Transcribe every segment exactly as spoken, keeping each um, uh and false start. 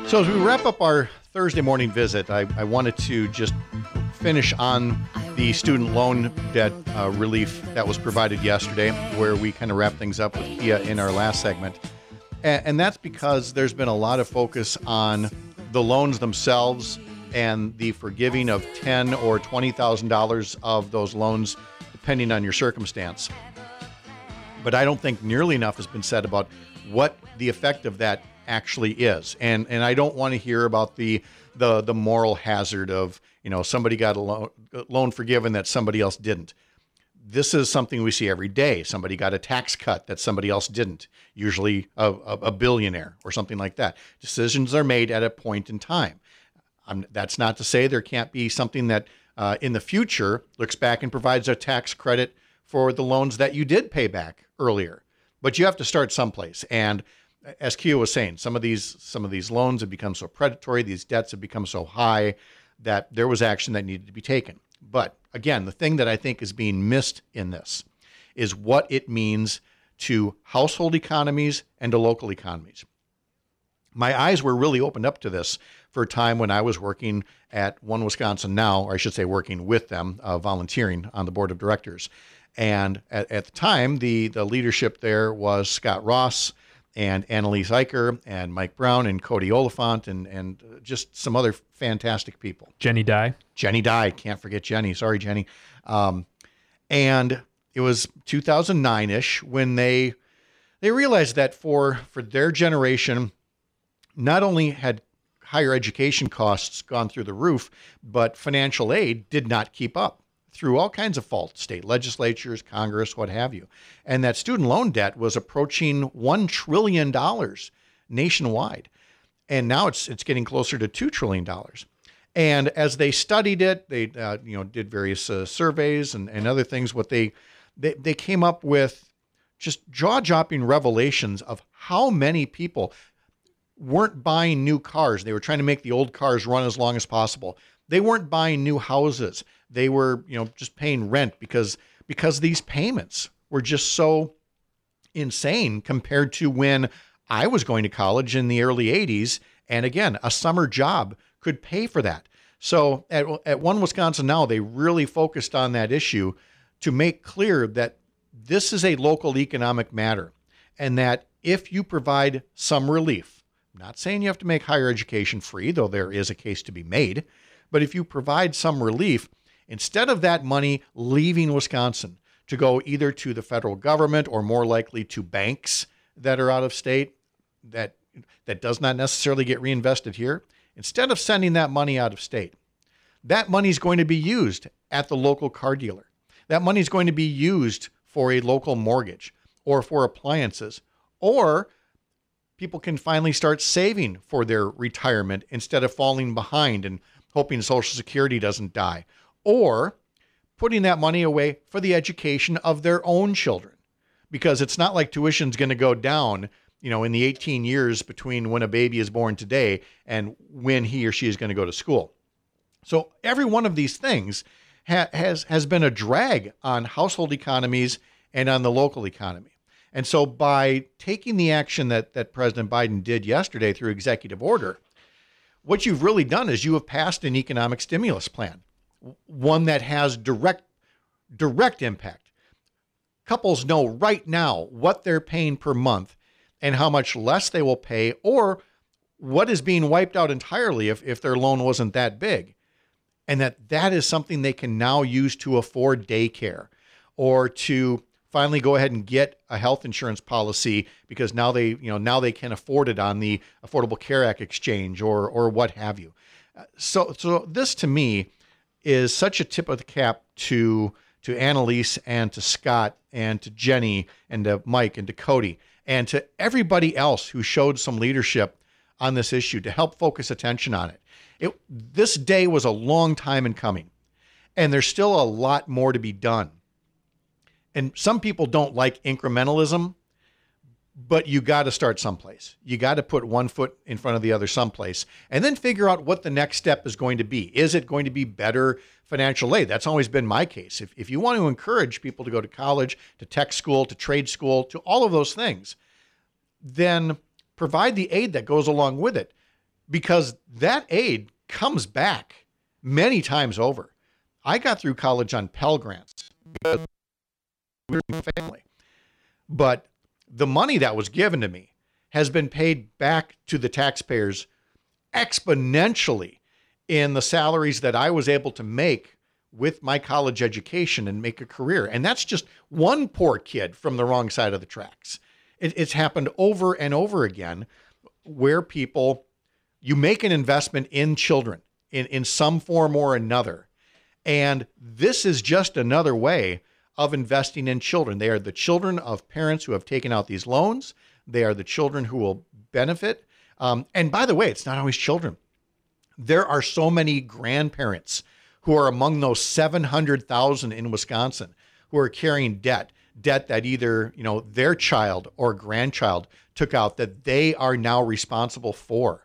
So as we wrap up our Thursday morning visit, I, I wanted to just finish on the student loan debt uh, relief that was provided yesterday, where we kind of wrap things up with Pia in our last segment. And, and that's because there's been a lot of focus on the loans themselves and the forgiving of ten thousand dollars or twenty thousand dollars of those loans, depending on your circumstance. But I don't think nearly enough has been said about what the effect of that actually is. And and I don't want to hear about the the the moral hazard of, you know, somebody got a loan, loan forgiven that somebody else didn't. This is something we see every day. Somebody got a tax cut that somebody else didn't, usually a, a, a billionaire or something like that. Decisions are made at a point in time. Um, that's not to say there can't be something that uh, in the future looks back and provides a tax credit for the loans that you did pay back earlier. But you have to start someplace. And as Kia was saying, some of these some of these loans have become so predatory, these debts have become so high that there was action that needed to be taken. But again, the thing that I think is being missed in this is what it means to household economies and to local economies. My eyes were really opened up to this for a time when I was working at One Wisconsin Now, or I should say working with them, uh, volunteering on the board of directors. And at, at the time, the, the leadership there was Scott Ross and Annalise Eicher and Mike Brown and Cody Oliphant and, and just some other fantastic people. Jenny Dye. Jenny Dye. Can't forget Jenny. Sorry, Jenny. Um, and it was two thousand nine-ish when they they realized that for, for their generation, not only had higher education costs gone through the roof, but financial aid did not keep up through all kinds of faults, state legislatures, Congress, what have you. And that student loan debt was approaching one trillion dollars nationwide. And now it's it's getting closer to two trillion dollars. And as they studied it, they uh, you know did various uh, surveys and, and other things. What they, they they came up with just jaw-dropping revelations of how many people weren't buying new cars. They were trying to make the old cars run as long as possible. They weren't buying new houses. They were, you know, just paying rent because because these payments were just so insane compared to when I was going to college in the early eighties. And again, a summer job could pay for that. So at, at One Wisconsin Now, they really focused on that issue to make clear that this is a local economic matter and that if you provide some relief, I'm not saying you have to make higher education free, though there is a case to be made, but if you provide some relief, instead of that money leaving Wisconsin to go either to the federal government or more likely to banks that are out of state, that that does not necessarily get reinvested here, instead of sending that money out of state, that money is going to be used at the local car dealer. That money is going to be used for a local mortgage or for appliances, or people can finally start saving for their retirement instead of falling behind and hoping Social Security doesn't die, or putting that money away for the education of their own children. Because it's not like tuition's going to go down, you know, in the eighteen years between when a baby is born today and when he or she is going to go to school. So every one of these things ha- has, has been a drag on household economies and on the local economy. And so by taking the action that, that President Biden did yesterday through executive order, what you've really done is you have passed an economic stimulus plan, one that has direct, direct impact. Couples know right now what they're paying per month and how much less they will pay, or what is being wiped out entirely if, if their loan wasn't that big. And that that is something they can now use to afford daycare or to finally go ahead and get a health insurance policy because now they, you know, now they can afford it on the Affordable Care Act exchange or or what have you. So so this to me is such a tip of the cap to to Annalise and to Scott and to Jenny and to Mike and to Cody and to everybody else who showed some leadership on this issue to help focus attention on it. It this day was a long time in coming, and there's still a lot more to be done. And some people don't like incrementalism, but you got to start someplace. You got to put one foot in front of the other someplace and then figure out what the next step is going to be. Is it going to be better financial aid? That's always been my case. If, if you want to encourage people to go to college, to tech school, to trade school, to all of those things, then provide the aid that goes along with it. because that aid comes back many times over. I got through college on Pell Grants because we were a family. But the money that was given to me has been paid back to the taxpayers exponentially in the salaries that I was able to make with my college education and make a career. And that's just one poor kid from the wrong side of the tracks. It, it's happened over and over again where people, you make an investment in children in, in some form or another. And this is just another way of investing in children. They are the children of parents who have taken out these loans. They are the children who will benefit. Um, and by the way, it's not always children. There are so many grandparents who are among those seven hundred thousand in Wisconsin who are carrying debt, debt that either, you know, their child or grandchild took out that they are now responsible for.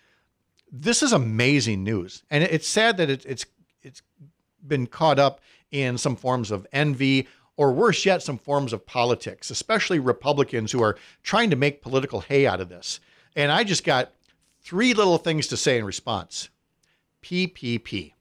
This is amazing news. And it's sad that it, it's it's been caught up in some forms of envy, or worse yet, some forms of politics, especially Republicans who are trying to make political hay out of this. And I just got three little things to say in response. P P P.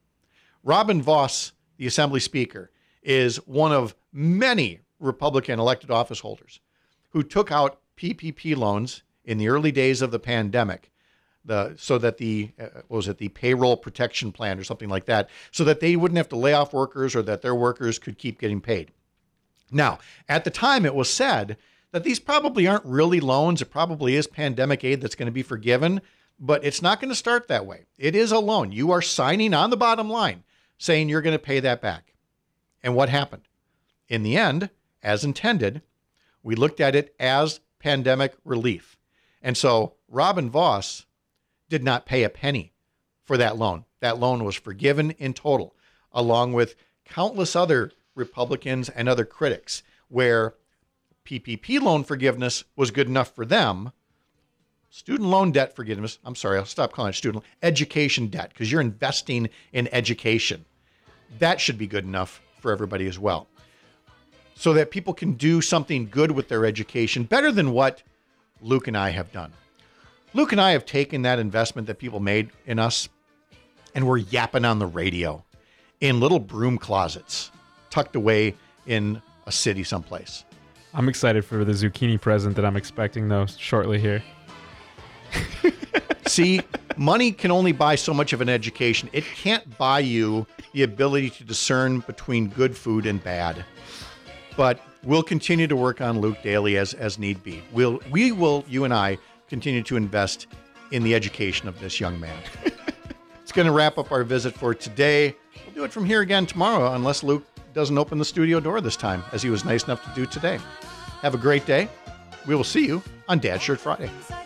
Robin Vos, the Assembly Speaker, is one of many Republican elected office holders who took out P P P loans in the early days of the pandemic, the so that the, uh, what was it, the payroll protection plan or something like that, so that they wouldn't have to lay off workers or that their workers could keep getting paid. Now, at the time, it was said that these probably aren't really loans. It probably is pandemic aid that's going to be forgiven, but it's not going to start that way. It is a loan. You are signing on the bottom line saying you're going to pay that back. And what happened? In the end, as intended, we looked at it as pandemic relief. And so Robin Vos did not pay a penny for that loan. That loan was forgiven in total, along with countless other Republicans and other critics, where P P P loan forgiveness was good enough for them. Student loan debt forgiveness, I'm sorry, I'll stop calling it student, education debt, because you're investing in education. That should be good enough for everybody as well, so that people can do something good with their education, better than what Luke and I have done. Luke and I have taken that investment that people made in us, and we're yapping on the radio in little broom closets tucked away in a city someplace. I'm excited for the zucchini present that I'm expecting, though, shortly here. See, money can only buy so much of an education. It can't buy you the ability to discern between good food and bad. But we'll continue to work on Luke daily as, as need be. We'll, we will, you and I, continue to invest in the education of this young man. It's going to wrap up our visit for today. We'll do it from here again tomorrow, unless Luke doesn't open the studio door this time, as he was nice enough to do today. Have a great day. We will see you on Dad Shirt Friday.